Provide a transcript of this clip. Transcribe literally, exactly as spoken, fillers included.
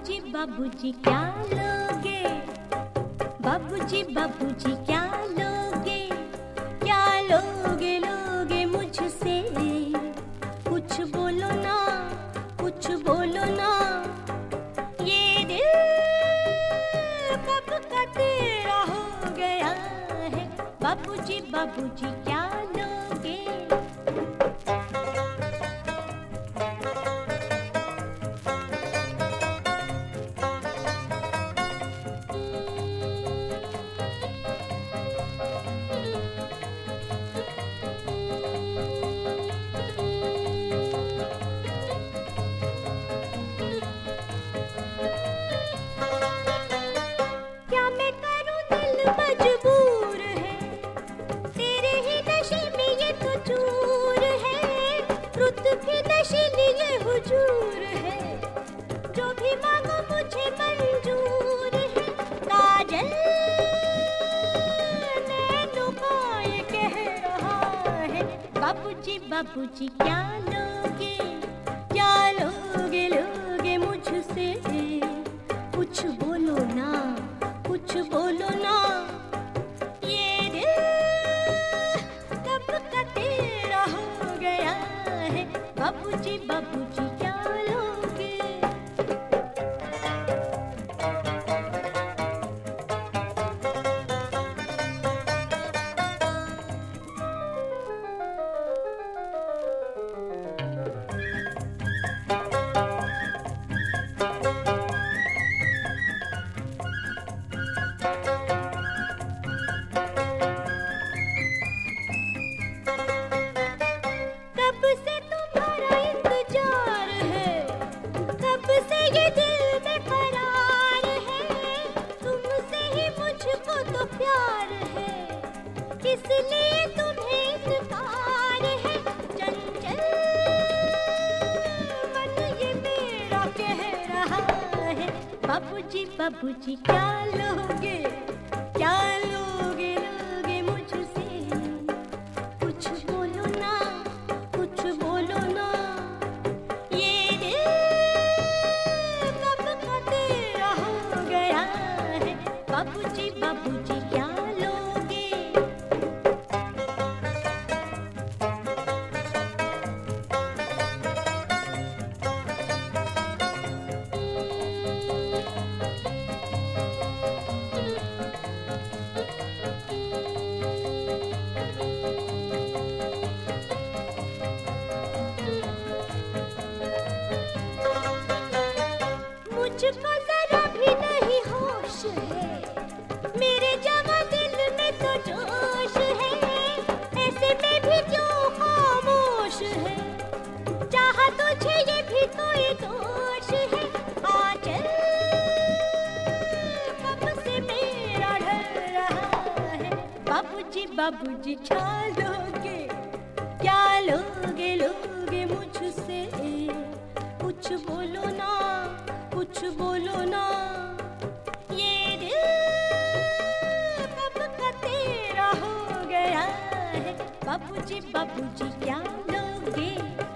बाबूजी बाबूजी क्या लोगे, बाबूजी बाबूजी क्या लोगे, क्या लोगे लोगे मुझसे, कुछ बोलो ना कुछ बोलो ना, ये दिल कब का तेरा हो गया है, बाबूजी बाबूजी क्या लोगे। मजबूर है तेरे ही नशे में ये तो चूर है, रुत भी नशीली ये हुजूर है, जो भी मांगो मुझे मंजूर है, काजल नैनों का ये कह रहा है, बाबूजी बाबूजी क्या लोगे, क्या लोगे लोगे मुझसे, कुछ बोलो ना कुछ बोलो ना, ये दिल कब का तेरा हो गया है, बाबूजी बाबूजी क्या लोगे। इसलिए तुम्हें इत्कार है, चंचल मन ये मेरा कह रहा है, बाबूजी बाबूजी क्या लोगे, क्या लोगे लोगे मुझसे, कुछ बोलो ना कुछ बोलो ना, ये दिल कब का तेरा हो गया है, बाबूजी बाबूजी क्या लोगे। मुझको जरा भी नहीं होश है, मेरे जवां दिल में तो जोश है, ऐसे में भी क्यों खामोश है, चाहा तुझे ये भी कोई दोष है, आंचल कब से मेरा ढल रहा है, बाबूजी बाबूजी क्या लोगे, क्या लोगे लोगे मुझसे, कुछ बोलो ना कुछ बोलो ना, ये दिल कब का तेरा हो गया है, बाबूजी बाबूजी क्या लोगे।